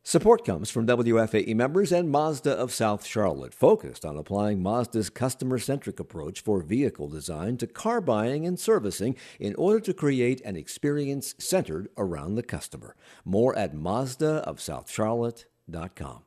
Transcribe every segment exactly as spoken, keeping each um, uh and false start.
Support comes from W F A E members and Mazda of South Charlotte, focused on applying Mazda's customer-centric approach for vehicle design to car buying and servicing in order to create an experience centered around the customer. More at Mazda of South Charlotte dot com.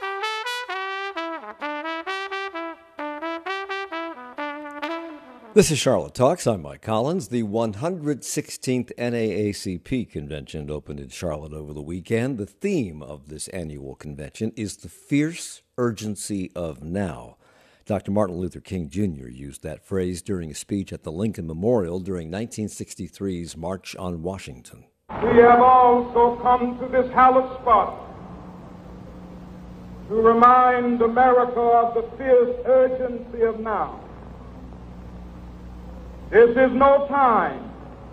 This is Charlotte Talks. I'm Mike Collins. The one hundred sixteenth N double A C P convention opened in Charlotte over the weekend. The theme of this annual convention is the fierce urgency of now. Doctor Martin Luther King Junior used that phrase during a speech at the Lincoln Memorial during nineteen sixty-three's March on Washington. We have also come to this hallowed spot to remind America of the fierce urgency of now. This is no time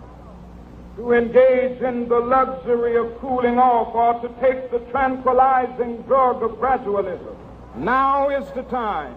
to engage in the luxury of cooling off or to take the tranquilizing drug of gradualism. Now is the time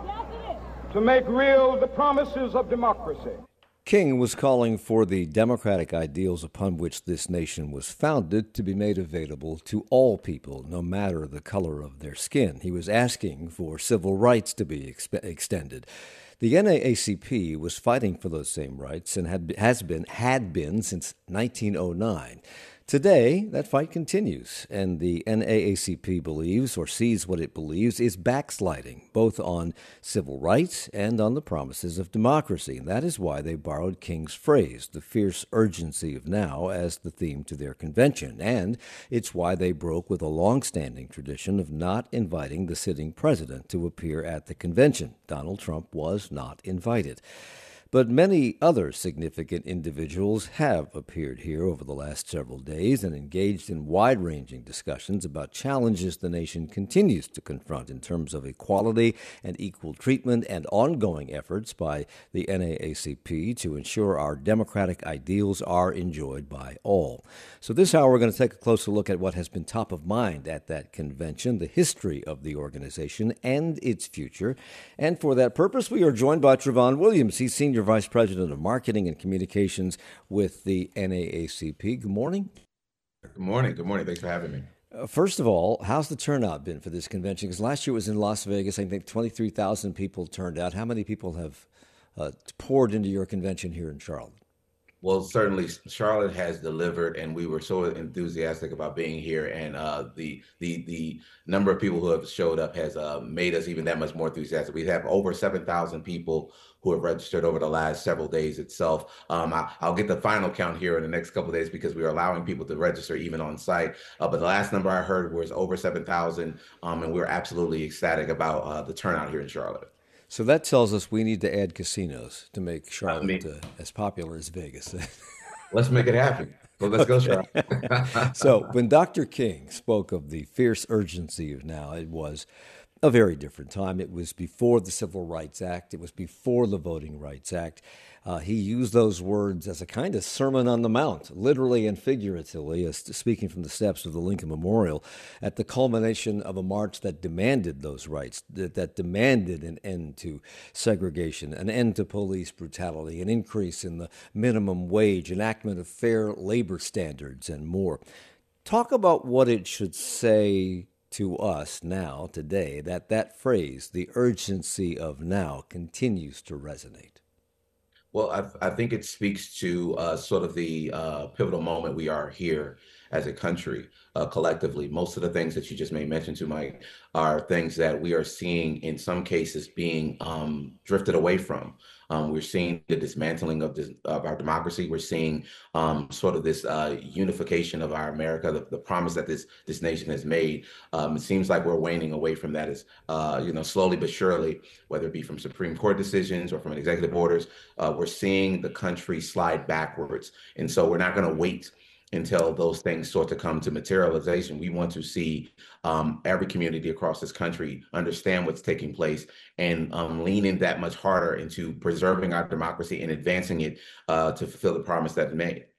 to make real the promises of democracy. King was calling for the democratic ideals upon which this nation was founded to be made available to all people, no matter the color of their skin. He was asking for civil rights to be exp- extended. The N double A C P was fighting for those same rights and had has been had been since nineteen oh nine. Today, that fight continues, and the N double A C P believes, or sees what it believes, is backsliding, both on civil rights and on the promises of democracy. And that is why they borrowed King's phrase, the fierce urgency of now, as the theme to their convention. And it's why they broke with a long-standing tradition of not inviting the sitting president to appear at the convention. Donald Trump was not invited. But many other significant individuals have appeared here over the last several days and engaged in wide-ranging discussions about challenges the nation continues to confront in terms of equality and equal treatment and ongoing efforts by the N double A C P to ensure our democratic ideals are enjoyed by all. So this hour, we're going to take a closer look at what has been top of mind at that convention, the history of the organization, and its future. And for that purpose, we are joined by Trevon Williams. He's Senior Vice President of Marketing and Communications with the N double A C P. Good morning. Good morning. Good morning. Thanks for having me. Uh, first of all, how's the turnout been for this convention? Because last year it was in Las Vegas. I think twenty-three thousand people turned out. How many people have uh, poured into your convention here in Charlotte? Well, certainly Charlotte has delivered, and we were so enthusiastic about being here. And uh, the the the number of people who have showed up has uh, made us even that much more enthusiastic. We have over seven thousand people who have registered over the last several days itself. Um, I, I'll get the final count here in the next couple of days because we are allowing people to register even on site. Uh, but the last number I heard was over seven thousand, um, and we're absolutely ecstatic about uh, the turnout here in Charlotte. So that tells us we need to add casinos to make Charlotte I mean, uh, as popular as Vegas. Let's make it happen. Well, let's go, Charlotte. So when Doctor King spoke of the fierce urgency of now, it was a very different time. It was before the Civil Rights Act. It was before the Voting Rights Act. Uh, he used those words as a kind of Sermon on the Mount, literally and figuratively, as speaking from the steps of the Lincoln Memorial, at the culmination of a march that demanded those rights, that, that demanded an end to segregation, an end to police brutality, an increase in the minimum wage, enactment of fair labor standards, and more. Talk about what it should say to us now, today, that that phrase, the urgency of now, continues to resonate. Well, I, I think it speaks to uh, sort of the uh, pivotal moment we are here as a country uh, collectively. Most of the things that you just made mention to, Mike, are things that we are seeing in some cases being um, drifted away from. Um, we're seeing the dismantling of, this, of our democracy. We're seeing um, sort of this uh, unification of our America, the, the promise that this this nation has made. Um, it seems like we're waning away from that, as uh, you know, slowly but surely, whether it be from Supreme Court decisions or from executive orders. Uh, we're seeing the country slide backwards, and so we're not going to wait until those things start to come to materialization. We want to see um, every community across this country understand what's taking place and um, lean in that much harder into preserving our democracy and advancing it uh, to fulfill the promise that it made.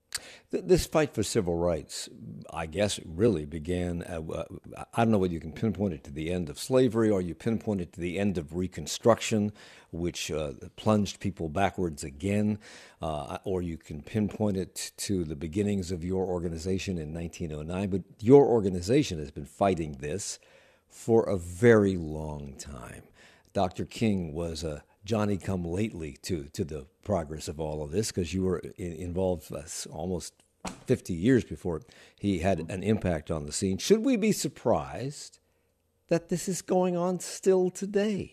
Th- This fight for civil rights, I guess, really began. Uh, uh, I don't know whether you can pinpoint it to the end of slavery or you pinpoint it to the end of Reconstruction, which uh, plunged people backwards again, uh, or you can pinpoint it to the beginnings of your organization in nineteen oh nine. But your organization has been fighting this for a very long time. Doctor King was a Johnny come lately to to the progress of all of this because you were in, involved uh, almost fifty years before he had an impact on the scene. Should we be surprised that this is going on still today?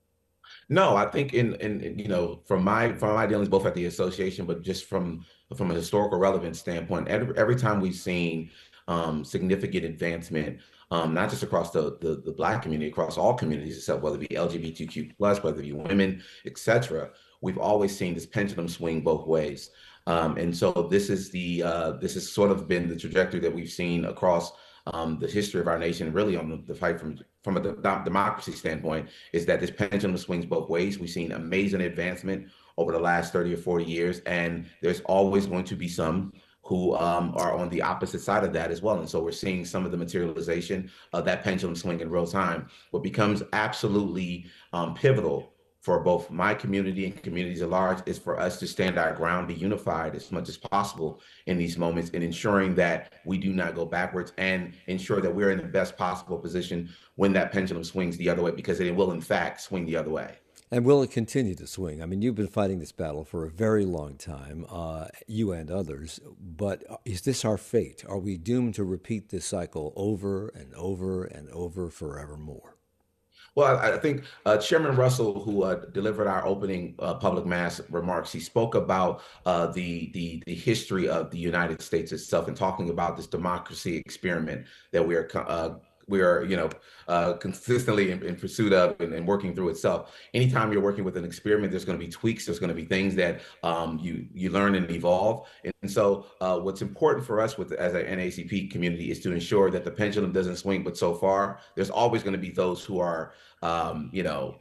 No, I think in, in you know from my from my dealings both at the association, but just from from a historical relevance standpoint, every, every time we've seen um, significant advancement, um, not just across the, the the Black community, across all communities, itself, whether it be L G B T Q plus, whether it be women, et cetera, we've always seen this pendulum swing both ways. Um, and so this is the uh, this has sort of been the trajectory that we've seen across um, the history of our nation, really on the, the fight from from a de- democracy standpoint, is that this pendulum swings both ways. We've seen amazing advancement over the last thirty or forty years, and there's always going to be some who um, are on the opposite side of that as well. And so we're seeing some of the materialization of that pendulum swing in real time. What becomes absolutely um, pivotal for both my community and communities at large is for us to stand our ground, be unified as much as possible in these moments, and ensuring that we do not go backwards, and ensure that we're in the best possible position when that pendulum swings the other way, because it will in fact swing the other way. And will it continue to swing? I mean, you've been fighting this battle for a very long time, uh, you and others, but is this our fate? Are we doomed to repeat this cycle over and over and over forevermore? Well, I, I think uh, Chairman Russell, who uh, delivered our opening uh, public mass remarks, he spoke about uh, the, the the history of the United States itself, and talking about this democracy experiment that we are uh, we are you know uh, consistently in, in pursuit of, and, and working through itself. Anytime you're working with an experiment, there's going to be tweaks. There's going to be things that um, you you learn and evolve. And, and so, uh, what's important for us with as an N double A C P community is to ensure that the pendulum doesn't swing. But so far, there's always going to be those who are um, you know,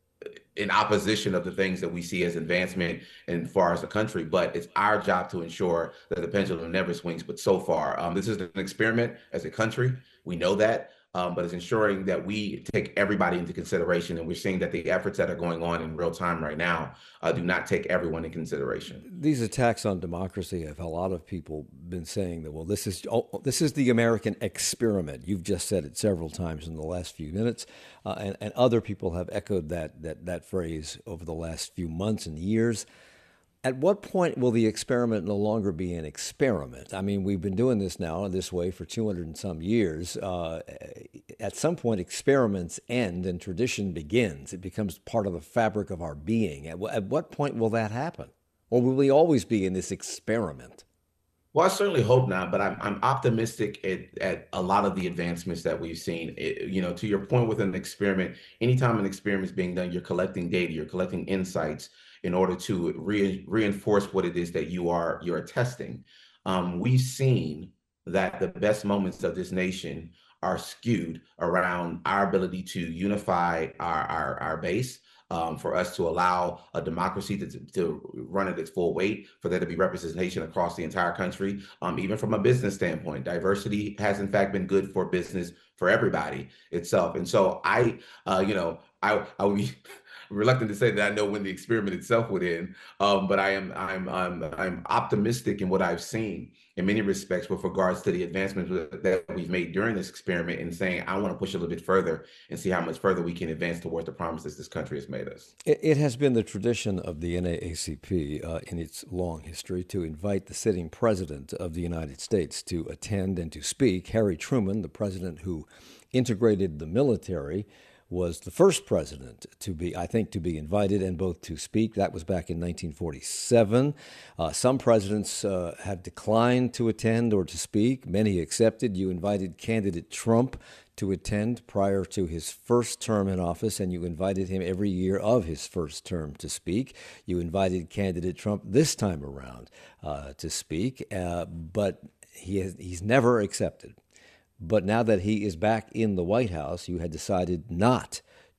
in opposition of the things that we see as advancement in far as the country. But it's our job to ensure that the pendulum never swings. But so far, um, this is an experiment as a country. We know that. Um, but it's ensuring that we take everybody into consideration. And we're seeing that the efforts that are going on in real time right now uh, do not take everyone in consideration. These attacks on democracy have a lot of people been saying that, well, this is oh, this is the American experiment. You've just said it several times in the last few minutes, uh, and, and other people have echoed that, that, that phrase over the last few months and years. At what point will the experiment no longer be an experiment? I mean, we've been doing this now this way for two hundred and some years. Uh, at some point, experiments end and tradition begins. It becomes part of the fabric of our being. At, w- at what point will that happen? Or will we always be in this experiment? Well, I certainly hope not, but I'm I'm optimistic at, at a lot of the advancements that we've seen. It, you know, to your point with an experiment, anytime an experiment is being done, you're collecting data, you're collecting insights in order to re reinforce what it is that you are you're testing. Um, we've seen that the best moments of this nation are skewed around our ability to unify our our, our base, um, for us to allow a democracy to, to run at its full weight, for there to be representation across the entire country. Um, even from a business standpoint, diversity has in fact been good for business for everybody itself. And so I, uh, you know, I, I would be reluctant to say that I know when the experiment itself would end, um, but I am I'm I'm I'm optimistic in what I've seen in many respects with regards to the advancements that we've made during this experiment, and saying I want to push a little bit further and see how much further we can advance towards the promises this country has made us. It, it has been the tradition of the N double A C P uh, in its long history to invite the sitting president of the United States to attend and to speak. Harry Truman, the president who integrated the military, was the first president to be, I think, to be invited and both to speak. That was back in nineteen forty-seven. Uh, some presidents uh, have declined to attend or to speak. Many accepted. You invited candidate Trump to attend prior to his first term in office, and you invited him every year of his first term to speak. You invited candidate Trump this time around uh, to speak, uh, but he has, he's never accepted. But now that he is back in the White House, you had decided not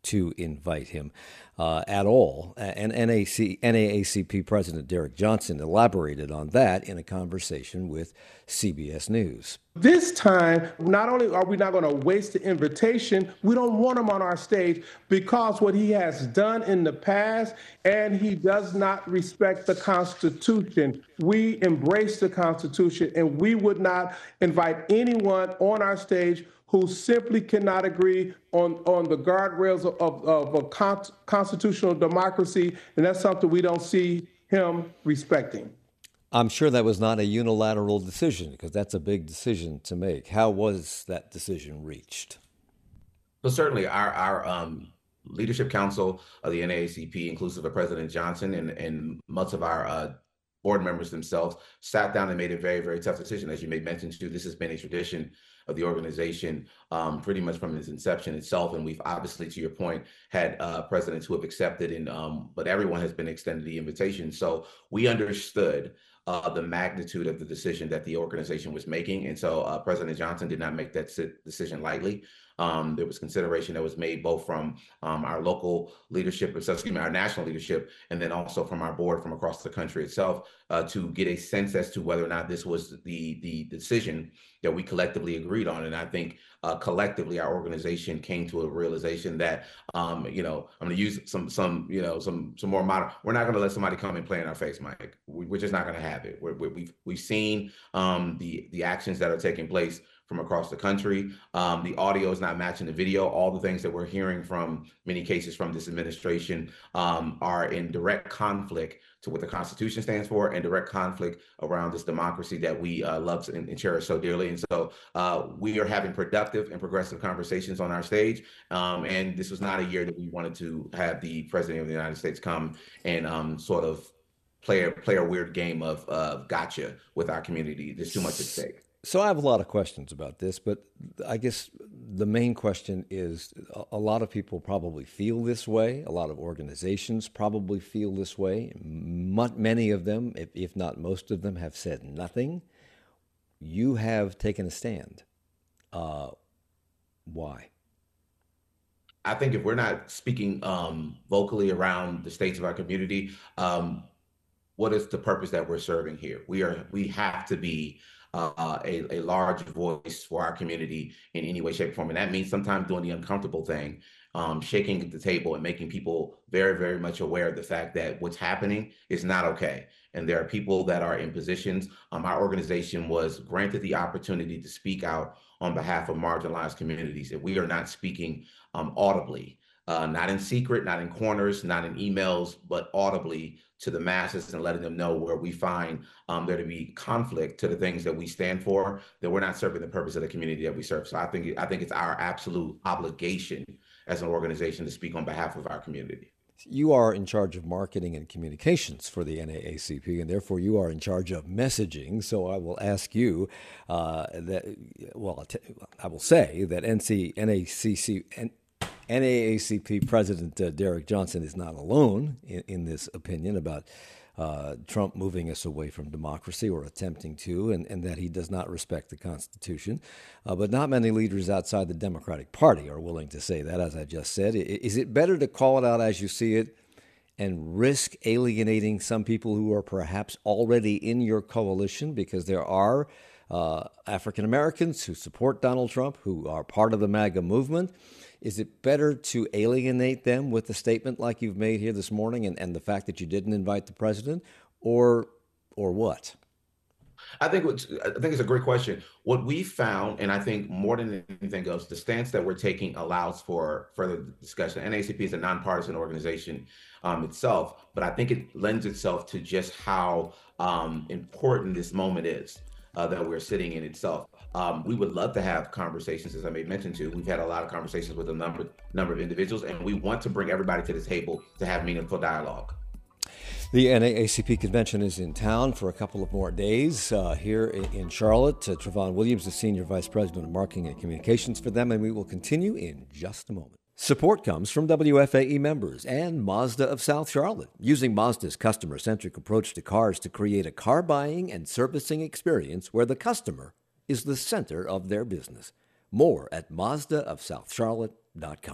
to invite him uh, at all. And N A A C P President Derrick Johnson elaborated on that in a conversation with C B S News. This time, not only are we not going to waste the invitation, we don't want him on our stage because what he has done in the past, and he does not respect the Constitution. We embrace the Constitution, and we would not invite anyone on our stage who simply cannot agree on, on the guardrails of, of, of a con- constitutional democracy, and that's something we don't see him respecting. I'm sure that was not a unilateral decision, because that's a big decision to make. How was that decision reached? Well, certainly our, our um, Leadership Council of the N double A C P, inclusive of President Johnson and, and much of our uh, board members themselves, sat down and made a very, very tough decision. As you may mention, too, this has been a tradition of the organization um, pretty much from its inception itself. And we've obviously, to your point, had uh, presidents who have accepted, and um, but everyone has been extended the invitation. So we understood uh, the magnitude of the decision that the organization was making. And so uh, President Johnson did not make that decision lightly. Um, there was consideration that was made both from um, our local leadership, excuse me, our national leadership, and then also from our board from across the country itself uh, to get a sense as to whether or not this was the the decision that we collectively agreed on. And I think uh, collectively our organization came to a realization that, um, you know, I'm going to use some, some, you know, some, some more modern. We're not going to let somebody come and play in our face, Mike. We, we're just not going to have it. We're, we're, we've we've seen um, the the actions that are taking place from across the country. Um, the audio is not matching the video. All the things that we're hearing from many cases from this administration um, are in direct conflict to what the Constitution stands for, and direct conflict around this democracy that we uh, love and, and cherish so dearly. And so uh, we are having productive and progressive conversations on our stage. Um, and this was not a year that we wanted to have the President of the United States come and um, sort of play a, play a weird game of uh, gotcha with our community. There's too much at stake. So I have a lot of questions about this, but I guess the main question is a lot of people probably feel this way. A lot of organizations probably feel this way. Many of them, if, if not most of them, have said nothing. You have taken a stand. Uh, why? I think if we're not speaking um, vocally around the states of our community, um, what is the purpose that we're serving here? We are. We have to be Uh, a, a large voice for our community in any way, shape, or form. And that means sometimes doing the uncomfortable thing, um, shaking the table and making people very, very much aware of the fact that what's happening is not okay. And there are people that are in positions. Um, our organization was granted the opportunity to speak out on behalf of marginalized communities. And we are not speaking um, audibly, uh, not in secret, not in corners, not in emails, but audibly to the masses and letting them know where we find um, there to be conflict to the things that we stand for, that we're not serving the purpose of the community that we serve. So I think I think it's our absolute obligation as an organization to speak on behalf of our community. You are in charge of marketing and communications for the N double A C P, and therefore you are in charge of messaging. So I will ask you uh, that, well, I will say that N double A C C N double A C P President uh, Derrick Johnson is not alone in, in this opinion about uh, Trump moving us away from democracy or attempting to, and, and that he does not respect the Constitution. Uh, but not many leaders outside the Democratic Party are willing to say that, as I just said. Is it better to call it out as you see it and risk alienating some people who are perhaps already in your coalition? Because there are uh, African Americans who support Donald Trump, who are part of the MAGA movement. Is it better to alienate them with a statement like you've made here this morning and, and the fact that you didn't invite the president, or or what? I think what's, I think it's a great question. What we found, and I think more than anything else, the stance that we're taking allows for further discussion. N double A C P is a nonpartisan organization um, itself, but I think it lends itself to just how um, important this moment is. Uh, that we're sitting in itself. Um, we would love to have conversations, as I made mention to. We've had a lot of conversations with a number number of individuals, and we want to bring everybody to the table to have meaningful dialogue. The N double A C P convention is in town for a couple of more days uh, here in Charlotte. Uh, Trevon Williams, the Senior Vice President of Marketing and Communications for them, and we will continue in just a moment. Support comes from W F A E members and Mazda of South Charlotte, using Mazda's customer-centric approach to cars to create a car buying and servicing experience where the customer is the center of their business. More at Mazda of South Charlotte dot com.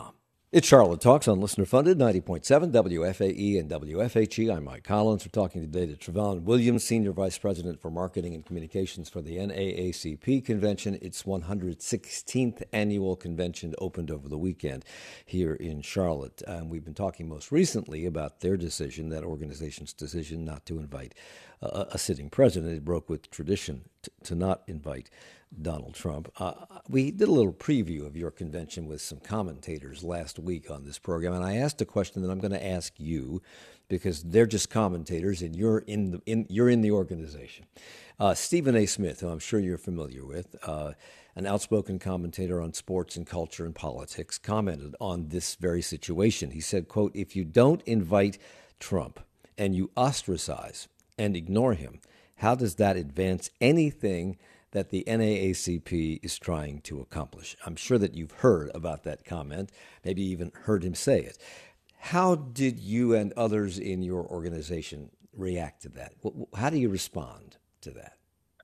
It's Charlotte Talks on Listener Funded, ninety point seven W F A E and W F H E. I'm Mike Collins. We're talking today to Trevon Williams, Senior Vice President for Marketing and Communications for the N double A C P Convention. Its one hundred sixteenth annual convention opened over the weekend here in Charlotte. And we've been talking most recently about their decision, that organization's decision not to invite a, a sitting president. It broke with tradition to, to not invite Donald Trump. Uh, we did a little preview of your convention with some commentators last week on this program, and I asked a question that I'm going to ask you because they're just commentators, and you're in the in you're in the organization. Uh, Stephen A. Smith, who I'm sure you're familiar with, uh, an outspoken commentator on sports and culture and politics, commented on this very situation. He said, "Quote: If you don't invite Trump and you ostracize and ignore him, how does that advance anything that the N double A C P is trying to accomplish?" I'm sure that you've heard about that comment, maybe even heard him say it. How did you and others in your organization react to that? How do you respond to that?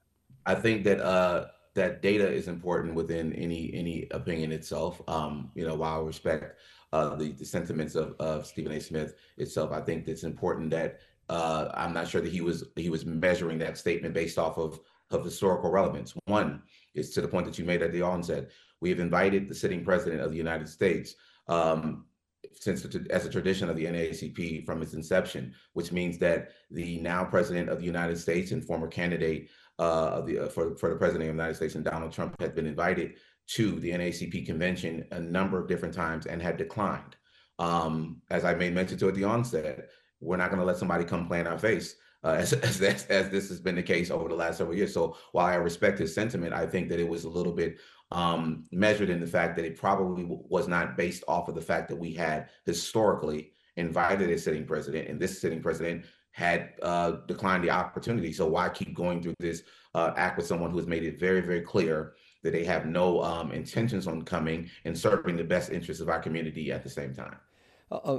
I think that uh, that data is important within any any opinion itself. Um, you know, while I respect uh, the, the sentiments of, of Stephen A. Smith itself, I think it's important that uh, I'm not sure that he was he was measuring that statement based off of of historical relevance. One is to the point that you made at the onset. We have invited the sitting president of the United States um, since as a tradition of the N double A C P from its inception, which means that the now president of the United States and former candidate uh, of the, uh, for, for the president of the United States, and Donald Trump, had been invited to the N double A C P convention a number of different times and had declined. Um, as I made mention to at the onset, we're not going to let somebody come play in our face. Uh, as, as, as this has been the case over the last several years. So while I respect his sentiment, I think that it was a little bit um, measured in the fact that it probably w- was not based off of the fact that we had historically invited a sitting president, and this sitting president had uh, declined the opportunity. So why keep going through this uh, act with someone who has made it very, very clear that they have no um, intentions on coming and serving the best interests of our community at the same time? Uh,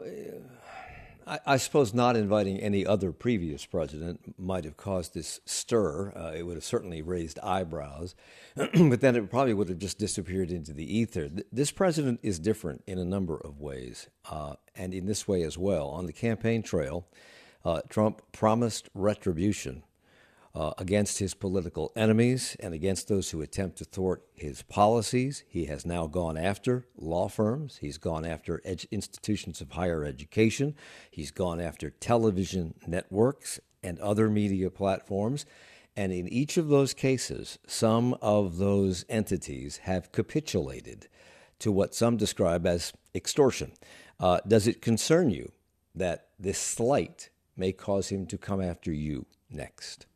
I, I suppose not inviting any other previous president might have caused this stir. Uh, it would have certainly raised eyebrows, but then it probably would have just disappeared into the ether. Th- this president is different in a number of ways, uh, and in this way as well. On the campaign trail, uh, Trump promised retribution Uh, against his political enemies and against those who attempt to thwart his policies. He has now gone after law firms. He's gone after ed- institutions of higher education. He's gone after television networks and other media platforms. And in each of those cases, some of those entities have capitulated to what some describe as extortion. Uh, does it concern you that this slight may cause him to come after you next?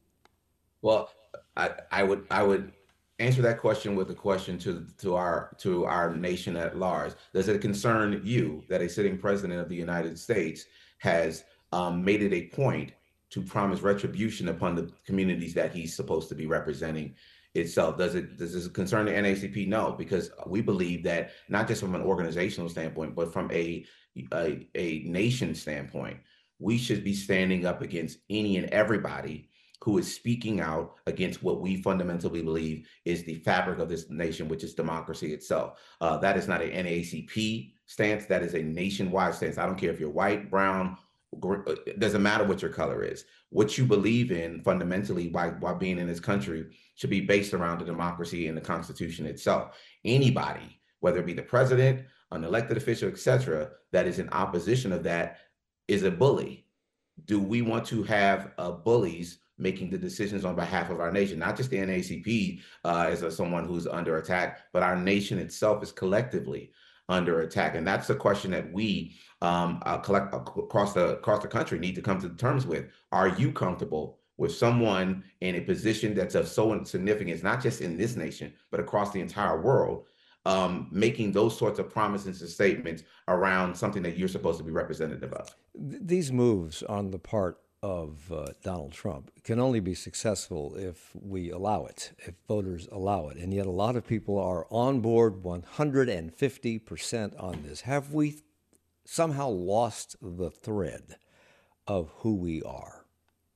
Well, I, I would I would answer that question with a question to to our to our nation at large. Does it concern you that a sitting president of the United States has um, made it a point to promise retribution upon the communities that he's supposed to be representing itself? Does it does this concern the N double A C P? No, because we believe that not just from an organizational standpoint, but from a a, a nation standpoint, we should be standing up against any and everybody who is speaking out against what we fundamentally believe is the fabric of this nation, which is democracy itself. Uh, that is not an N double A C P stance. That is a nationwide stance. I don't care if you're white, brown, gr- it doesn't matter what your color is. What you believe in fundamentally while, while being in this country should be based around the democracy and the Constitution itself. Anybody, whether it be the president, an elected official, et cetera, that is in opposition of that is a bully. Do we want to have uh, bullies making the decisions on behalf of our nation, not just the N double A C P uh, as a, someone who's under attack, but our nation itself is collectively under attack? And that's the question that we um, uh, collect across the across the country need to come to terms with. Are you comfortable with someone in a position that's of so significance, not just in this nation, but across the entire world, um, making those sorts of promises and statements around something that you're supposed to be representative of? These moves on the part of uh, Donald Trump can only be successful if we allow it, if voters allow it. And yet a lot of people are on board one hundred fifty percent on this. Have we somehow lost the thread of who we are?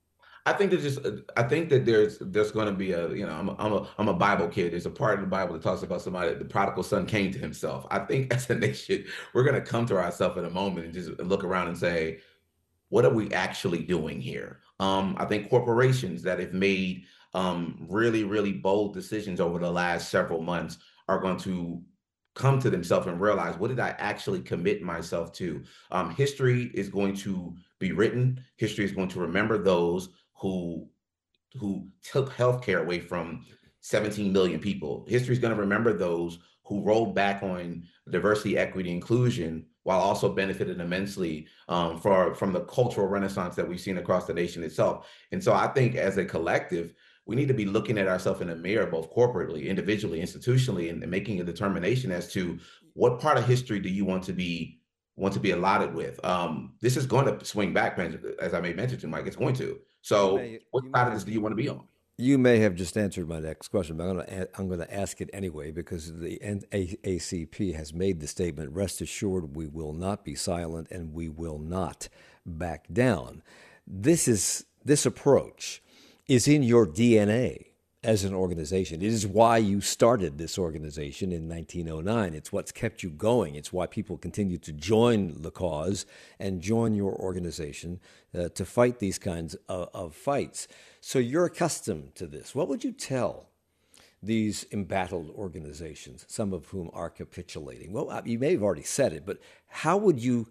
I think there's just I think that there's there's going to be a you know I'm a, I'm a I'm a Bible kid. There's a part of the Bible that talks about somebody the prodigal son came to himself. I think as a nation we're going to come to ourselves in a moment and just look around and say, what are we actually doing here? Um, I think corporations that have made um, really, really bold decisions over the last several months are going to come to themselves and realize, what did I actually commit myself to? Um, history is going to be written. History is going to remember those who who took healthcare away from seventeen million people. History is going to remember those who rolled back on diversity, equity, inclusion, while also benefited immensely um, for, from the cultural renaissance that we've seen across the nation itself. And so I think as a collective, we need to be looking at ourselves in the mirror, both corporately, individually, institutionally, and, and making a determination as to what part of history do you want to be want to be allotted with. Um, this is going to swing back, as I may mention to Mike. It's going to. So, may, what side of this do you want to be on? You may have just answered my next question, but I'm going to I'm going to ask it anyway because the N double A C P has made the statement. Rest assured, we will not be silent and we will not back down. This is this approach is in your D N A as an organization. It is why you started this organization in nineteen oh nine. It's what's kept you going. It's why people continue to join the cause and join your organization uh, to fight these kinds of, of fights. So you're accustomed to this. What would you tell these embattled organizations, some of whom are capitulating? Well, you may have already said it, but how would you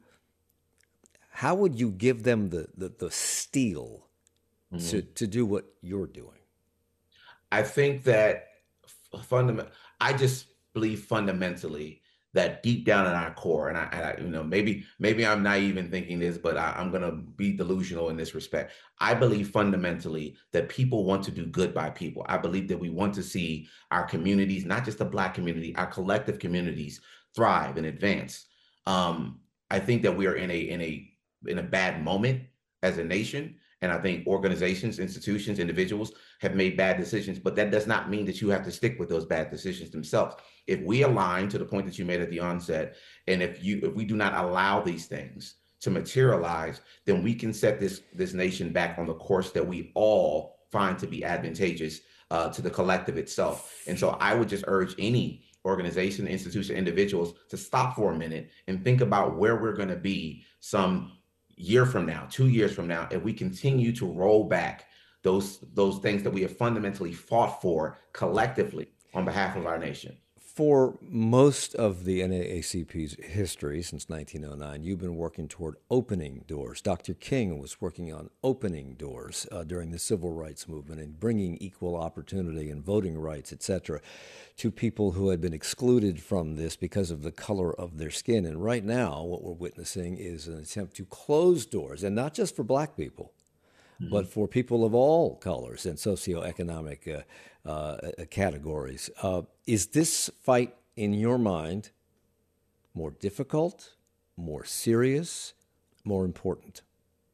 how would you give them the, the, the steel mm-hmm. to, to do what you're doing? I think that fundament. I just believe fundamentally that deep down in our core, and I, and I you know, maybe maybe I'm naive in thinking this, but I, I'm going to be delusional in this respect. I believe fundamentally that people want to do good by people. I believe that we want to see our communities, not just the Black community, our collective communities, thrive and advance. Um, I think that we are in a in a in a bad moment as a nation. And I think organizations, institutions, individuals have made bad decisions, but that does not mean that you have to stick with those bad decisions themselves. If we align to the point that you made at the onset, and if you if we do not allow these things to materialize, then we can set this this nation back on the course that we all find to be advantageous uh, to the collective itself. And so I would just urge any organization, institution, individuals to stop for a minute and think about where we're going to be some year from now, two years from now, if we continue to roll back those those things that we have fundamentally fought for collectively on behalf of our nation. For most of the N double A C P's history since nineteen oh nine, you've been working toward opening doors. Doctor King was working on opening doors uh, during the civil rights movement and bringing equal opportunity and voting rights, et cetera, to people who had been excluded from this because of the color of their skin. And right now, what we're witnessing is an attempt to close doors, and not just for Black people, mm-hmm. but for people of all colors and socioeconomic uh, uh, categories. Uh, is this fight, in your mind, more difficult, more serious, more important?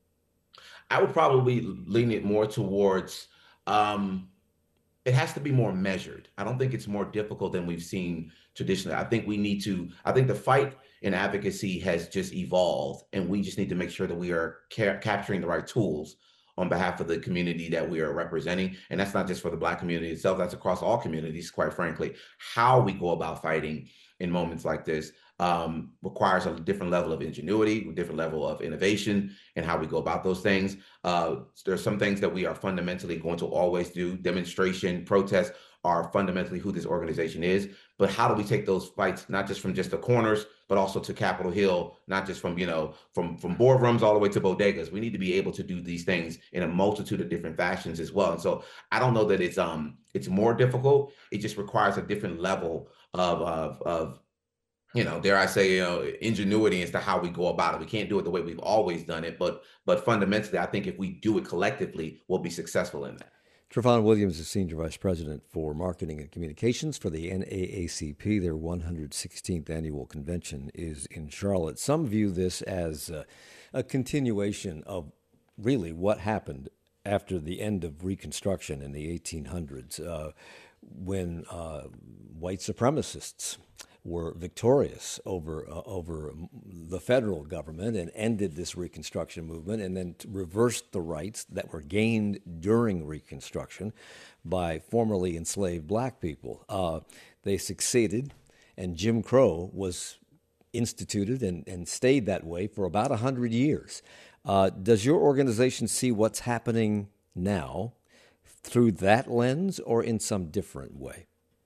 I would probably lean it more towards um, it has to be more measured. I don't think it's more difficult than we've seen traditionally. I think we need to, I think the fight in advocacy has just evolved, and we just need to make sure that we are ca- capturing the right tools on behalf of the community that we are representing. And that's not just for the Black community itself, that's across all communities, quite frankly. How we go about fighting in moments like this um, requires a different level of ingenuity, a different level of innovation, and how we go about those things. Uh, there's some things that we are fundamentally going to always do. Demonstration, protest are fundamentally who this organization is. But how do we take those fights, not just from just the corners, but also to Capitol Hill, not just from, you know, from, from boardrooms all the way to bodegas. We need to be able to do these things in a multitude of different fashions as well. And so I don't know that it's um it's more difficult. It just requires a different level of of of you know, dare I say, you know, ingenuity as to how we go about it. We can't do it the way we've always done it, but but fundamentally, I think if we do it collectively, we'll be successful in that. Trevon Williams is Senior Vice President for Marketing and Communications for the N double A C P. Their one hundred sixteenth annual convention is in Charlotte. Some view this as a, a continuation of really what happened after the end of Reconstruction in the eighteen hundreds, uh, when uh, white supremacists were victorious over uh, over the federal government and ended this Reconstruction movement, and then reversed the rights that were gained during Reconstruction by formerly enslaved black people. Uh, they succeeded, and Jim Crow was instituted and, and stayed that way for about one hundred years. Uh, does your organization see what's happening now through that lens or in some different way?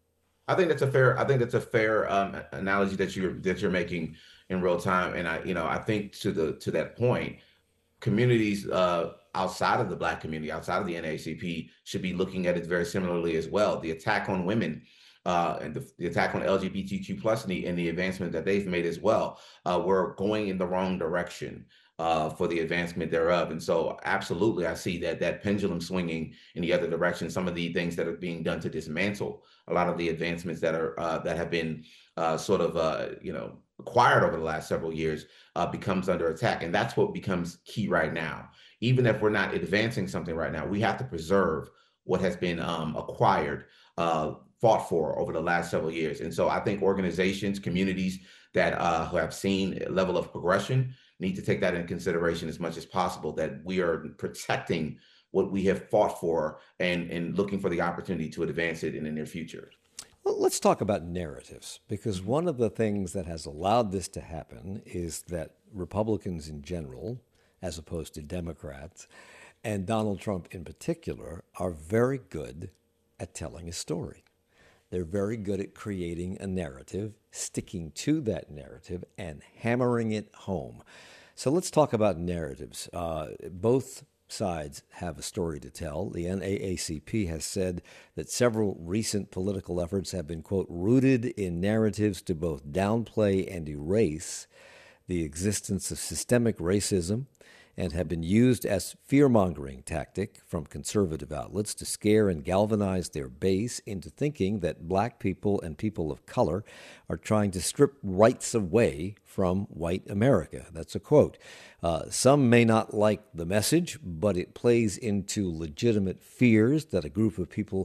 I think that's a fair. I think that's a fair um, analogy that you're that you're making in real time. And I, you know, I think to the to that point, communities uh, outside of the Black community, outside of the N double A C P, should be looking at it very similarly as well. The attack on women uh, and the, the attack on L G B T Q plus and the, and the advancement that they've made as well, uh, we're going in the wrong direction uh, for the advancement thereof. And so, absolutely, I see that that pendulum swinging in the other direction. Some of the things that are being done to dismantle a lot of the advancements that are uh, that have been uh, sort of uh, you know acquired over the last several years uh, becomes under attack, and that's what becomes key right now. Even if we're not advancing something right now, we have to preserve what has been um, acquired, uh, fought for over the last several years. And so, I think organizations, communities that uh, who have seen a level of progression need to take that into consideration as much as possible. That we are protecting what we have fought for and, and looking for the opportunity to advance it in the near future. Well, let's talk about narratives, because one of the things that has allowed this to happen is that Republicans in general, as opposed to Democrats, and Donald Trump in particular, are very good at telling a story. They're very good at creating a narrative, sticking to that narrative, and hammering it home. So let's talk about narratives. Uh, both sides have a story to tell. The N double A C P has said that several recent political efforts have been, quote, rooted in narratives to both downplay and erase the existence of systemic racism, and have been used as fear-mongering tactic from conservative outlets to scare and galvanize their base into thinking that black people and people of color are trying to strip rights away from white America. That's a quote. Uh, some may not like the message, but it plays into legitimate fears that a group of people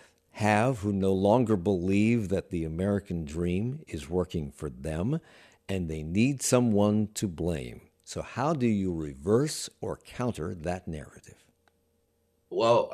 have who no longer believe that the American dream is working for them, and they need someone to blame. So how do you reverse or counter that narrative? Well,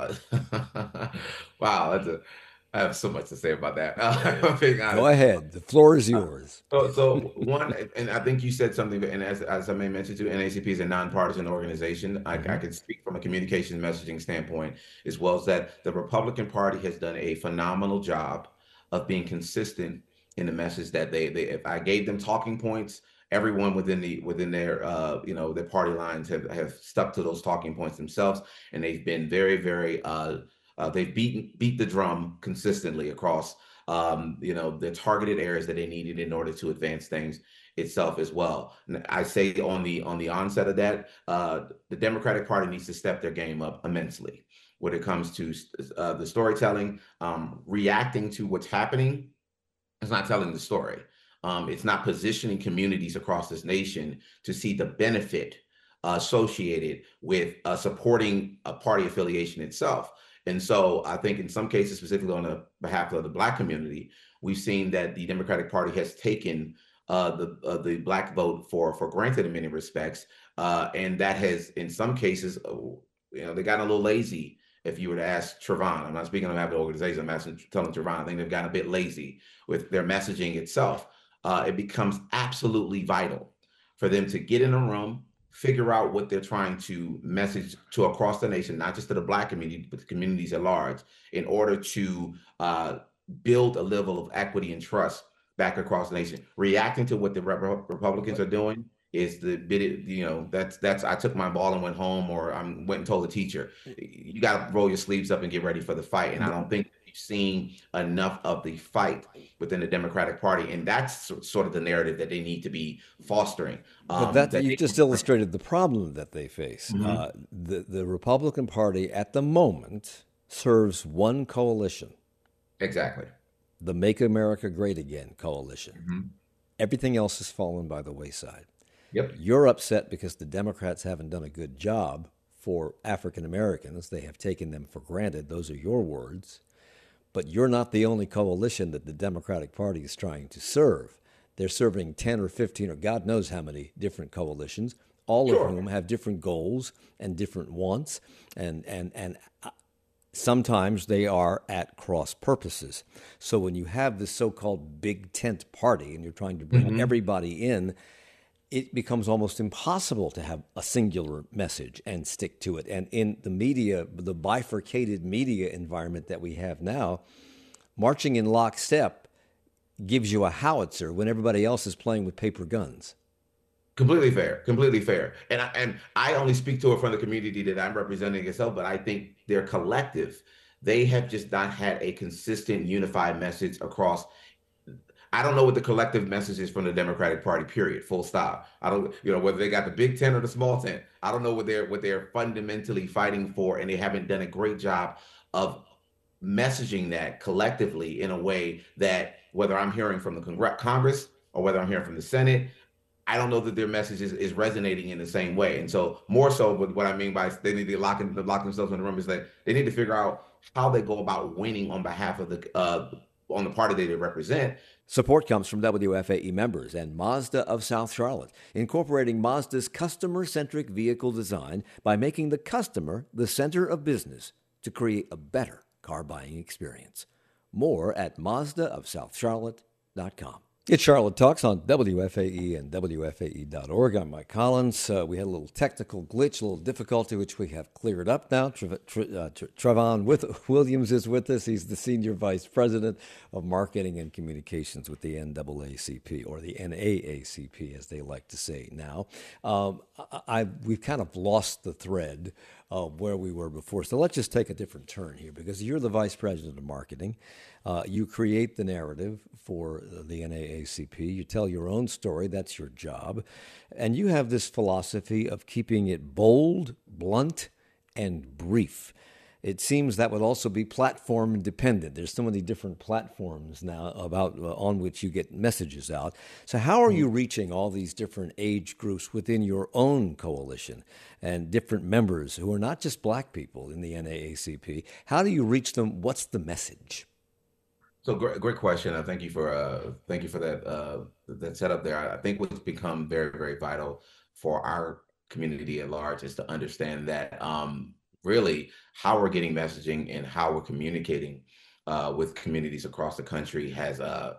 wow, that's a, I have so much to say about that. Uh, being honest. Go ahead. The floor is yours. Uh, so, so one, and I think you said something, and as, as I may mention too, N double A C P is a nonpartisan organization. I, mm-hmm. I can speak from a communication messaging standpoint, as well as that the Republican Party has done a phenomenal job of being consistent in the message that they, they if I gave them talking points, everyone within the within their uh, you know their party lines have, have stuck to those talking points themselves, and they've been very very uh, uh, they've beaten beat the drum consistently across um, you know the targeted areas that they needed in order to advance things itself as well. And I say on the on the onset of that, uh, the Democratic Party needs to step their game up immensely when it comes to uh, the storytelling, um, reacting to what's happening. It's not telling the story. Um, it's not positioning communities across this nation to see the benefit uh, associated with uh, supporting a party affiliation itself. And so I think in some cases, specifically on the behalf of the Black community, we've seen that the Democratic Party has taken uh, the uh, the Black vote for for granted in many respects. Uh, and that has, in some cases, uh, you know, they got a little lazy. If you were to ask Trayvon, I'm not speaking on behalf of the organization, I'm asking, telling Trayvon, I think they've gotten a bit lazy with their messaging itself. Uh, it becomes absolutely vital for them to get in a room, figure out what they're trying to message to across the nation, not just to the Black community, but the communities at large, in order to uh, build a level of equity and trust back across the nation. Reacting to what the Rep- Republicans are doing is the bit, you know, that's, that's, I took my ball and went home, or I went and told the teacher. You got to roll your sleeves up and get ready for the fight. And I don't think we've seen enough of the fight within the Democratic Party. And that's sort of the narrative that they need to be fostering. Um, but that, that you they, just illustrated the problem that they face. Mm-hmm. Uh, the, the Republican Party at the moment serves one coalition. Exactly. The Make America Great Again coalition. Mm-hmm. Everything else has fallen by the wayside. Yep. You're upset because the Democrats haven't done a good job for African Americans. They have taken them for granted. Those are your words. But you're not the only coalition that the Democratic Party is trying to serve. They're serving ten or fifteen or God knows how many different coalitions, all Sure. of whom have different goals and different wants. And, and, and sometimes they are at cross purposes. So when you have this so-called big tent party and you're trying to bring Mm-hmm. everybody in, it becomes almost impossible to have a singular message and stick to it. And in the media, the bifurcated media environment that we have now, marching in lockstep gives you a howitzer when everybody else is playing with paper guns. Completely fair, completely fair. And I, and I only speak to it from the community that I'm representing itself, but I think they're collective. They have just not had a consistent, unified message across. I don't know what the collective message is from the Democratic Party, period, full stop. I don't, you know, whether they got the big tent or the small tent. I don't know what they're what they're fundamentally fighting for, and they haven't done a great job of messaging that collectively in a way that whether I'm hearing from the Congre- Congress or whether I'm hearing from the Senate, I don't know that their message is, is resonating in the same way. And so more so with what I mean by they need to lock, in, lock themselves in the room is that they need to figure out how they go about winning on behalf of the uh, on the party that they represent. Support comes from W F A E members and Mazda of South Charlotte, incorporating Mazda's customer-centric vehicle design by making the customer the center of business to create a better car buying experience. More at Mazda of South Charlotte dot com. It's Charlotte Talks on W F A E and W F A E dot org. I'm Mike Collins. Uh, we had a little technical glitch, a little difficulty, which we have cleared up now. Tre- Tre- uh, Tre- Trevon with- Williams is with us. He's the Senior Vice President of Marketing and Communications with the N double A C P, or the N double A C P, as they like to say now. Um, I, I, we've kind of lost the thread of where we were before. So let's just take a different turn here, because you're the Vice President of Marketing. Uh, you create the narrative for the N double A C P. You tell your own story. That's your job. And you have this philosophy of keeping it bold, blunt, and brief. It seems that would also be platform dependent. There's so many different platforms now about uh, on which you get messages out. So how are you reaching all these different age groups within your own coalition and different members who are not just black people in the N double A C P? How do you reach them? What's the message? So great, great question. I thank you for uh, thank you for that uh, that setup there. I think what's become very, very vital for our community at large is to understand that um, really how we're getting messaging and how we're communicating uh, with communities across the country has uh,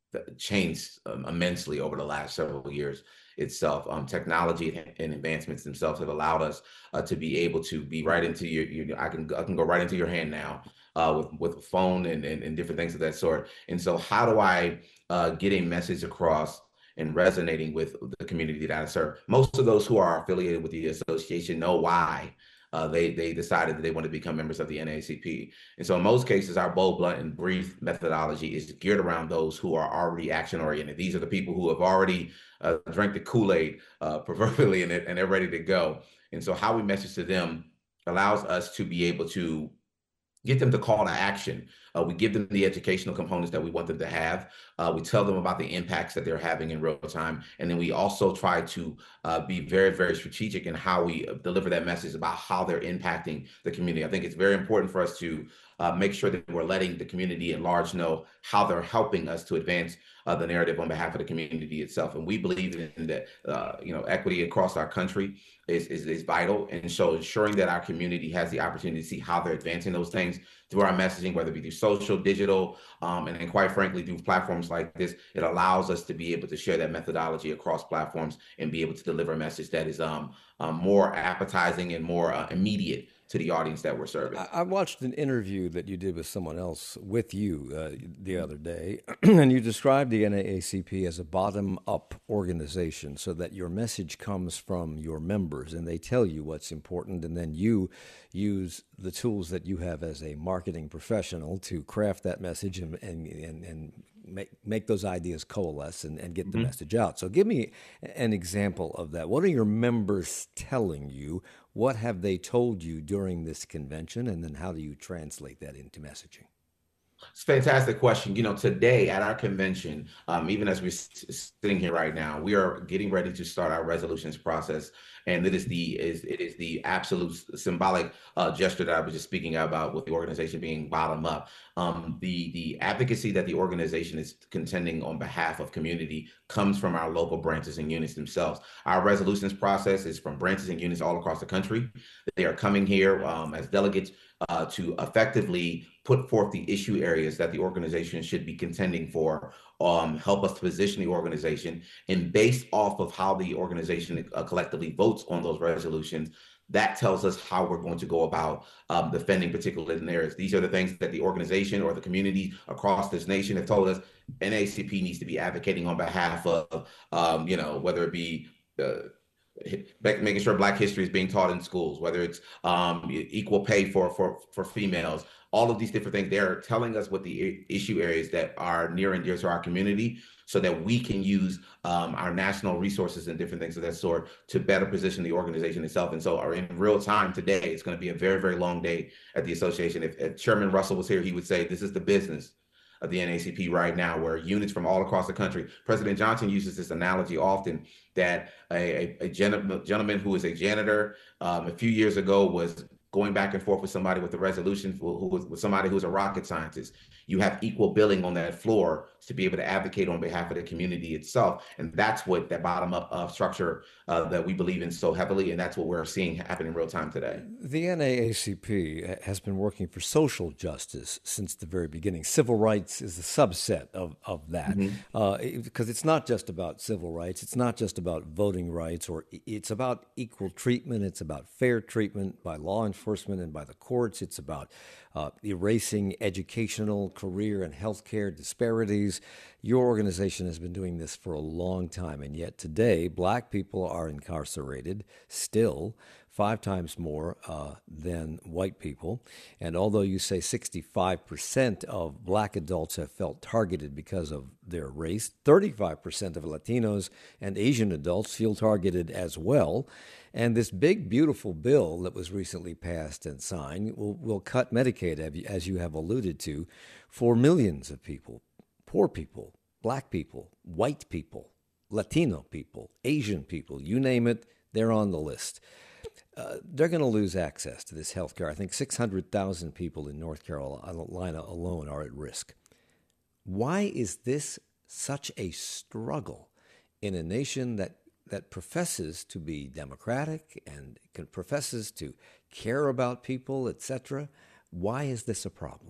changed um, immensely over the last several years itself. Um, technology and advancements themselves have allowed us uh, to be able to be right into your, your I can I can go right into your hand now uh, with with a phone and, and and different things of that sort. And so, how do I uh, get a message across and resonating with the community that I serve? Most of those who are affiliated with the association know why uh, they they decided that they want to become members of the N double A C P. And so in most cases, our bold, blunt, and brief methodology is geared around those who are already action oriented. These are the people who have already uh, drank the Kool-Aid uh, proverbially, and, and they're ready to go. And so how we message to them allows us to be able to get them to call to action. Uh, we give them the educational components that we want them to have. Uh, we tell them about the impacts that they're having in real time. And then we also try to uh, be very, very strategic in how we deliver that message about how they're impacting the community. I think it's very important for us to uh, make sure that we're letting the community at large know how they're helping us to advance uh, the narrative on behalf of the community itself. And we believe in that, uh, you know, equity across our country is, is, is vital. And so ensuring that our community has the opportunity to see how they're advancing those things through our messaging, whether it be through social, digital, um, and, and quite frankly, through platforms like this, it allows us to be able to share that methodology across platforms and be able to deliver a message that is um, um, more appetizing and more uh, immediate to the audience that we're serving. I watched an interview that you did with someone else with you uh, the other day, and you described the N double A C P as a bottom-up organization so that your message comes from your members and they tell you what's important, and then you use the tools that you have as a marketing professional to craft that message and and, and, and make, make those ideas coalesce and, and get the mm-hmm. message out. So give me an example of that. What are your members telling you? What have they told you during this convention? And then how do you translate that into messaging? It's a fantastic question. You know, today at our convention, um, even as we're sitting here right now, we are getting ready to start our resolutions process. And it is the is it is the absolute symbolic uh, gesture that I was just speaking about with the organization being bottom up. Um, the the advocacy that the organization is contending on behalf of community comes from our local branches and units themselves. Our resolutions process is from branches and units all across the country. They are coming here um, as delegates uh, to effectively put forth the issue areas that the organization should be contending for, um, help us to position the organization, and based off of how the organization uh, collectively votes on those resolutions, that tells us how we're going to go about um, defending particular areas. These are the things that the organization or the community across this nation have told us N double A C P needs to be advocating on behalf of, um, you know, whether it be uh, making sure Black history is being taught in schools, whether it's um, equal pay for, for, for females, all of these different things. They're telling us what the issue areas that are near and dear to our community so that we can use um, our national resources and different things of that sort to better position the organization itself. And so in real time today, it's going to be a very, very long day at the association. If, if Chairman Russell was here, he would say, this is the business of the N double A C P right now, where units from all across the country. President Johnson uses this analogy often that a, a, a gentleman who is a janitor um, a few years ago was going back and forth with somebody with a resolution who, who was with somebody who's a rocket scientist. You have equal billing on that floor to be able to advocate on behalf of the community itself. And that's what that bottom up uh, structure uh, that we believe in so heavily. And that's what we're seeing happen in real time today. The N double A C P has been working for social justice since the very beginning. Civil rights is a subset of, of that, mm-hmm. uh, because it's not just about civil rights. It's not just about voting rights, or it's about equal treatment. It's about fair treatment by law enforcement and by the courts. It's about uh, erasing educational, career, and healthcare disparities. Your organization has been doing this for a long time, and yet today, Black people are incarcerated still five times more uh, than white people. And although you say sixty-five percent of Black adults have felt targeted because of their race, thirty-five percent of Latinos and Asian adults feel targeted as well. And this big, beautiful bill that was recently passed and signed will, will cut Medicaid, as you have alluded to, for millions of people, poor people, Black people, white people, Latino people, Asian people, you name it, they're on the list. Uh, they're going to lose access to this health care. I think six hundred thousand people in North Carolina alone are at risk. Why is this such a struggle in a nation that, that professes to be democratic and can, professes to care about people, et cetera? Why is this a problem?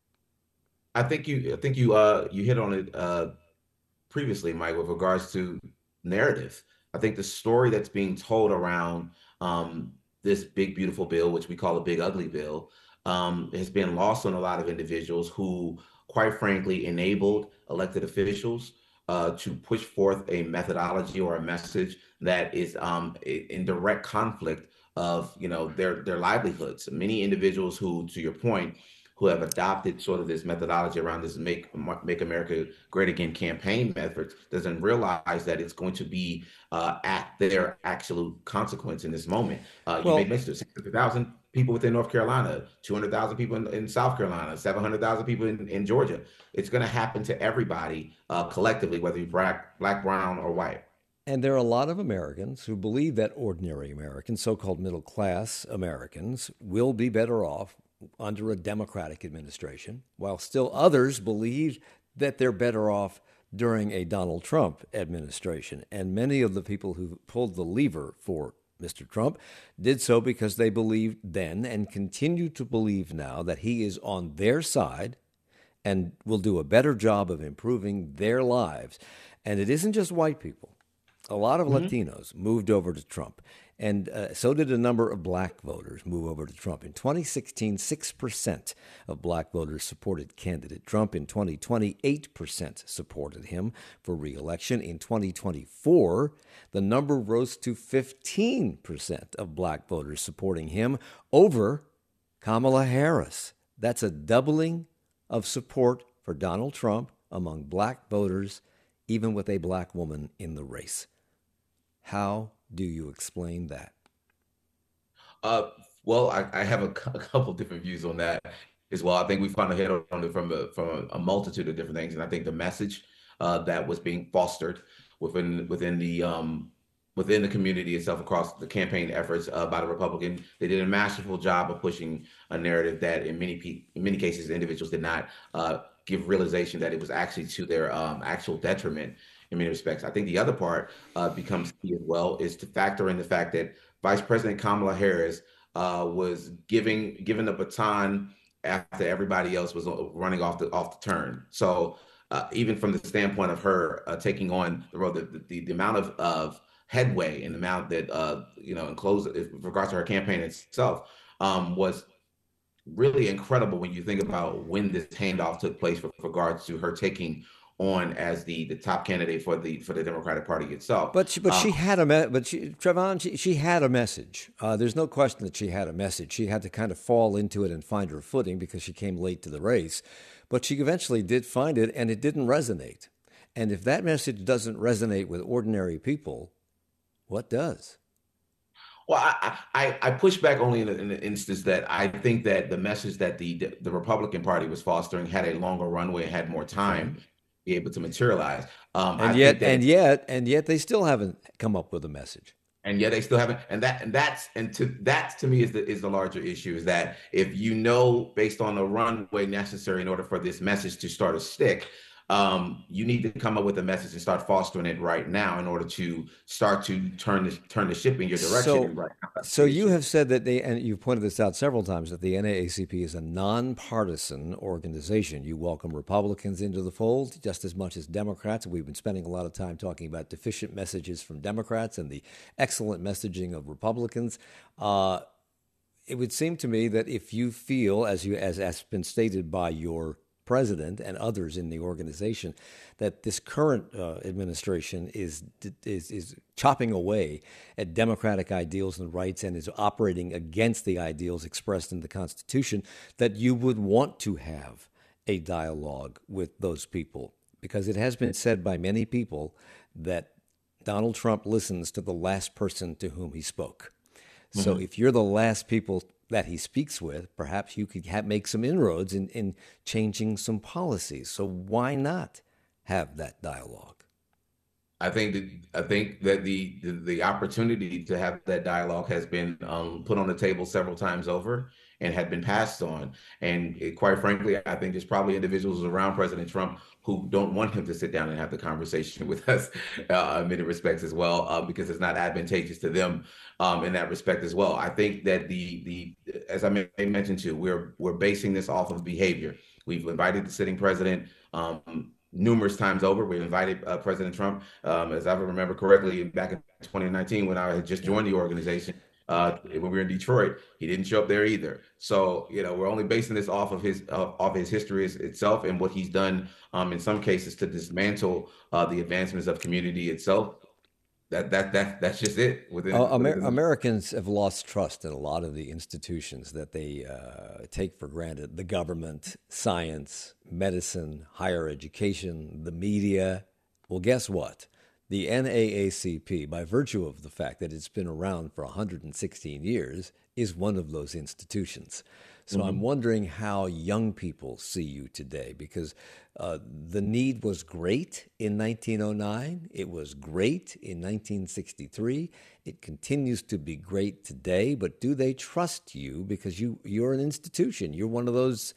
I think you, I think you, uh, you hit on it uh, previously, Mike, with regards to narrative. I think the story that's being told around um, this big, beautiful bill, which we call a big, ugly bill, um, has been lost on a lot of individuals who, quite frankly, enabled elected officials uh, to push forth a methodology or a message that is um, in direct conflict of, you know, their their livelihoods. Many individuals who, to your point, who have adopted sort of this methodology around this Make, Make America Great Again campaign method doesn't realize that it's going to be uh, at their absolute consequence in this moment. Uh, you well, made mention of six hundred thousand people within North Carolina, two hundred thousand people in, in South Carolina, seven hundred thousand people in, in Georgia. It's going to happen to everybody uh, collectively, whether you're black, black, brown, or white. And there are a lot of Americans who believe that ordinary Americans, so-called middle-class Americans, will be better off under a Democratic administration, while still others believe that they're better off during a Donald Trump administration. And many of the people who pulled the lever for Mister Trump did so because they believed then and continue to believe now that he is on their side and will do a better job of improving their lives. And it isn't just white people. A lot of mm-hmm. Latinos moved over to Trump. And uh, so did a number of Black voters move over to Trump. In twenty sixteen, six percent of Black voters supported candidate Trump. In twenty twenty, eight percent supported him for re-election. In twenty twenty-four, the number rose to fifteen percent of Black voters supporting him over Kamala Harris. That's a doubling of support for Donald Trump among Black voters, even with a Black woman in the race. How do you explain that? Uh, well, I, I have a, a couple of different views on that as well. I think we've kind of hit on it from a, from a multitude of different things, and I think the message uh, that was being fostered within within the um, within the community itself across the campaign efforts uh, by the Republican. They did a masterful job of pushing a narrative that in many pe- in many cases individuals did not uh, give realization that it was actually to their um, actual detriment in many respects. I think the other part uh, becomes key as well is to factor in the fact that Vice President Kamala Harris uh, was giving given the baton after everybody else was running off the off the turn. So uh, even from the standpoint of her uh, taking on the road, the, the, the amount of, of headway and the amount that uh, you know, in close with regards to her campaign itself, um, was really incredible when you think about when this handoff took place with regards to her taking on as the the top candidate for the for the Democratic Party itself. But she, but Um, she had a me- but she, Trevon, she, she had a message. Uh, there's no question that she had a message. She had to kind of fall into it and find her footing because she came late to the race. But she eventually did find it, and it didn't resonate. And if that message doesn't resonate with ordinary people, what does? Well, I, I, I push back only in the, in the instance that I think that the message that the the Republican Party was fostering had a longer runway, had more time to be able to materialize. Um, I And think yet, that and yet, and yet, they still haven't come up with a message. and yet they still haven't, and that and that's and to that to me is the is the larger issue, is that if you know based on the runway necessary in order for this message to start to stick, um, you need to come up with a message and start fostering it right now in order to start to turn the turn the ship in your direction. So, And right now, that's so the you issue. have said that they, and you've pointed this out several times, that the N double A C P is a nonpartisan organization. You welcome Republicans into the fold just as much as Democrats. We've been spending a lot of time talking about deficient messages from Democrats and the excellent messaging of Republicans. Uh, it would seem to me that if you feel, as you as has been stated by your president and others in the organization, that this current uh, administration is, is is chopping away at democratic ideals and rights and is operating against the ideals expressed in the Constitution, that you would want to have a dialogue with those people. Because it has been said by many people that Donald Trump listens to the last person to whom he spoke. So Mhm. if you're the last people that he speaks with, perhaps you could have, make some inroads in, in changing some policies. So why not have that dialogue? I think that I think that the, the the opportunity to have that dialogue has been um, put on the table several times over and had been passed on. And it, quite frankly, I think there's probably individuals around President Trump who don't want him to sit down and have the conversation with us uh, in many respects as well, uh, because it's not advantageous to them um, in that respect as well. I think that the the as I may mentioned too, we're we're basing this off of behavior. We've invited the sitting president Um, numerous times over. We invited uh, President Trump, um, as I remember correctly, back in twenty nineteen when I had just joined the organization. Uh, when we were in Detroit, he didn't show up there either. So, you know, we're only basing this off of his uh, off his history itself and what he's done, um, in some cases, to dismantle uh, the advancements of community itself. That that that that's just it. Within, Uh, Amer- within the, Americans have lost trust in a lot of the institutions that they uh, take for granted: the government, science, medicine, higher education, the media. Well, guess what? The N double A C P, by virtue of the fact that it's been around for one hundred sixteen years, is one of those institutions. So I'm wondering how young people see you today, because uh, the need was great in nineteen oh nine. It was great in nineteen sixty-three. It continues to be great today. But do they trust you because you you're an institution? You're one of those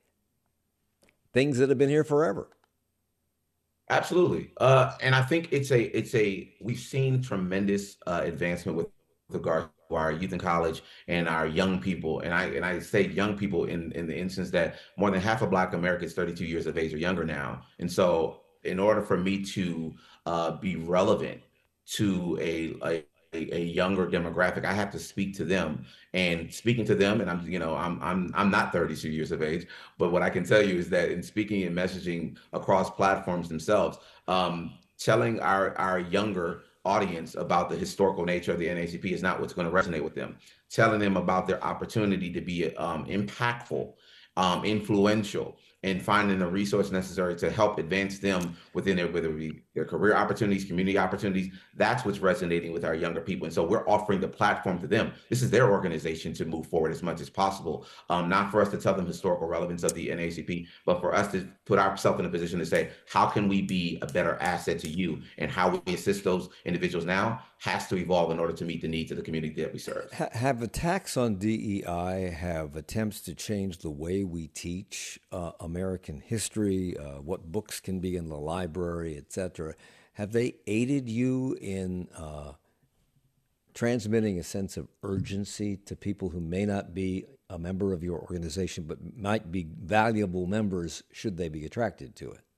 things that have been here forever. Absolutely. Uh, and I think it's a it's a we've seen tremendous uh, advancement with regard to our youth in college and our young people. And I and I say young people in in the instance that more than half of Black Americans thirty-two years of age or younger now. And so in order for me to uh, be relevant to a, a a younger demographic, I have to speak to them. And speaking to them, and I'm, you know, I'm I'm I'm not thirty-two years of age, but what I can tell you is that in speaking and messaging across platforms themselves, um, telling our our younger audience about the historical nature of the N double A C P is not what's going to resonate with them. Telling them about their opportunity to be um, impactful, um, influential, and finding the resource necessary to help advance them within their, whether it be their career opportunities, community opportunities. That's what's resonating with our younger people. And so we're offering the platform to them. This is their organization to move forward as much as possible. Um, not for us to tell them historical relevance of the N double A C P, but for us to put ourselves in a position to say, how can we be a better asset to you? And how we assist those individuals now has to evolve in order to meet the needs of the community that we serve. Ha- have attacks on D E I, have attempts to change the way we teach uh, American history, uh, what books can be in the library, et cetera, have they aided you in uh, transmitting a sense of urgency to people who may not be a member of your organization, but might be valuable members should they be attracted to it?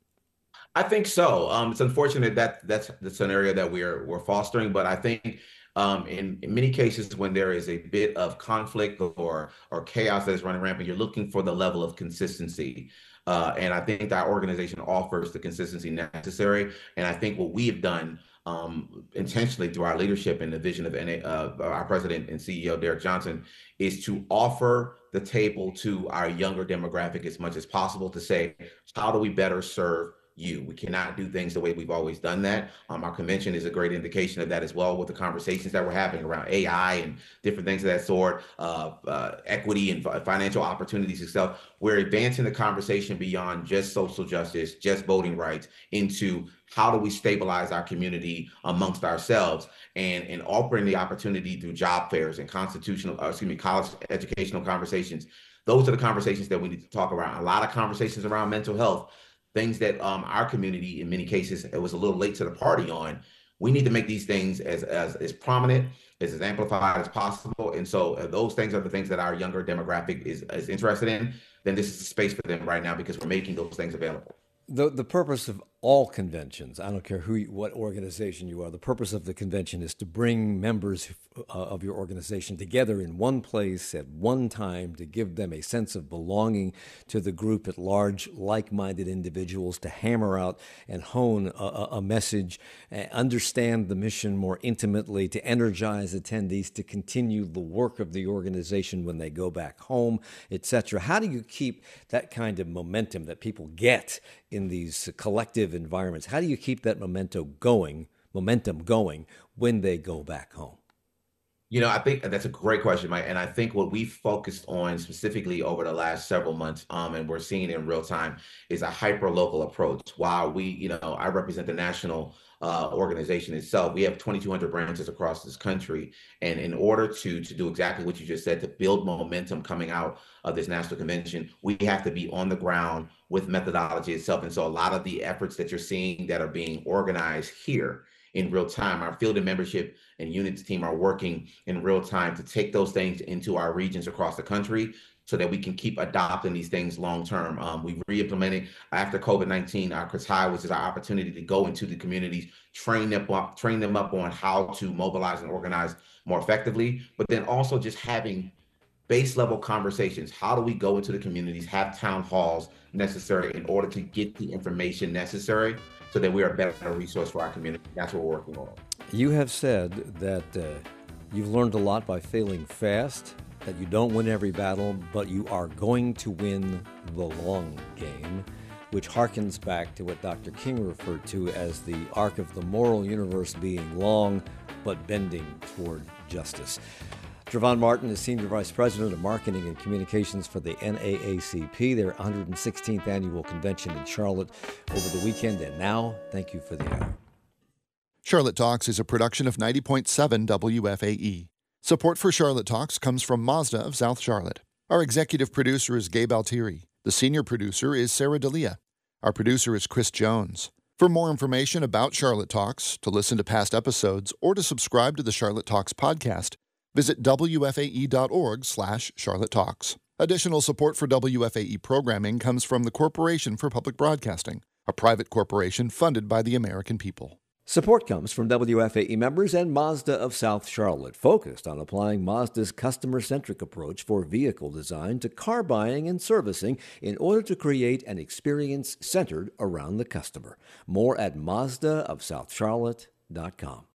I think so. Um, it's unfortunate that that's the scenario that we're we're fostering, but I think um, in, in many cases when there is a bit of conflict or or chaos that is running rampant, you're looking for the level of consistency. Uh, and I think that our organization offers the consistency necessary. And I think what we have done um, intentionally through our leadership and the vision of N A, uh, our president and C E O, Derek Johnson, is to offer the table to our younger demographic as much as possible to say, how do we better serve you? We cannot do things the way we've always done that. Um, our convention is a great indication of that as well, with the conversations that we're having around A I and different things of that sort, uh, uh, equity and financial opportunities itself. We're advancing the conversation beyond just social justice, just voting rights, into how do we stabilize our community amongst ourselves, and, and offering the opportunity through job fairs and constitutional, uh, excuse me, college educational conversations. Those are the conversations that we need to talk about. A lot of conversations around mental health, things that um, our community, in many cases, it was a little late to the party on. We need to make these things as as, as prominent, as, as amplified as possible. And so uh, those things are the things that our younger demographic is, is interested in. Then this is the space for them right now, because we're making those things available. The the purpose of all conventions, I don't care who, you, what organization you are, the purpose of the convention is to bring members uh, of your organization together in one place at one time, to give them a sense of belonging to the group at large, like-minded individuals, to hammer out and hone a, a message, uh, understand the mission more intimately, to energize attendees to continue the work of the organization when they go back home, et cetera. How do you keep that kind of momentum that people get in these collective environments? How do you keep that momentum going, momentum going when they go back home? You know, I think that's a great question, Mike. And I think what we focused on specifically over the last several months, um, and we're seeing in real time, is a hyper-local approach. While we, you know, I represent the national uh, organization itself, we have twenty-two hundred branches across this country. And in order to, to do exactly what you just said, to build momentum coming out of this national convention, we have to be on the ground with methodology itself. And so a lot of the efforts that you're seeing that are being organized here in real time, our field and membership and units team are working in real time to take those things into our regions across the country so that we can keep adopting these things long term. Um, we re-implemented after COVID nineteen our Kratai, which is our opportunity to go into the communities, train them up, train them up on how to mobilize and organize more effectively, but then also just having base level conversations. How do we go into the communities, have town halls necessary in order to get the information necessary so that we are a better resource for our community? That's what we're working on. You have said that uh, you've learned a lot by failing fast, that you don't win every battle, but you are going to win the long game, which harkens back to what Doctor King referred to as the arc of the moral universe being long, but bending toward justice. Trevon Martin is Senior Vice President of Marketing and Communications for the N double A C P, their one hundred sixteenth annual convention in Charlotte over the weekend. And now, thank you for the hour. Charlotte Talks is a production of ninety point seven W F A E. Support for Charlotte Talks comes from Mazda of South Charlotte. Our executive producer is Gabe Altieri. The senior producer is Sarah D'Elia. Our producer is Chris Jones. For more information about Charlotte Talks, to listen to past episodes, or to subscribe to the Charlotte Talks podcast, visit W F A E dot org slash Charlotte Talks. Additional support for W F A E programming comes from the Corporation for Public Broadcasting, a private corporation funded by the American people. Support comes from W F A E members and Mazda of South Charlotte, focused on applying Mazda's customer-centric approach for vehicle design to car buying and servicing in order to create an experience centered around the customer. More at Mazda of South Charlotte dot com.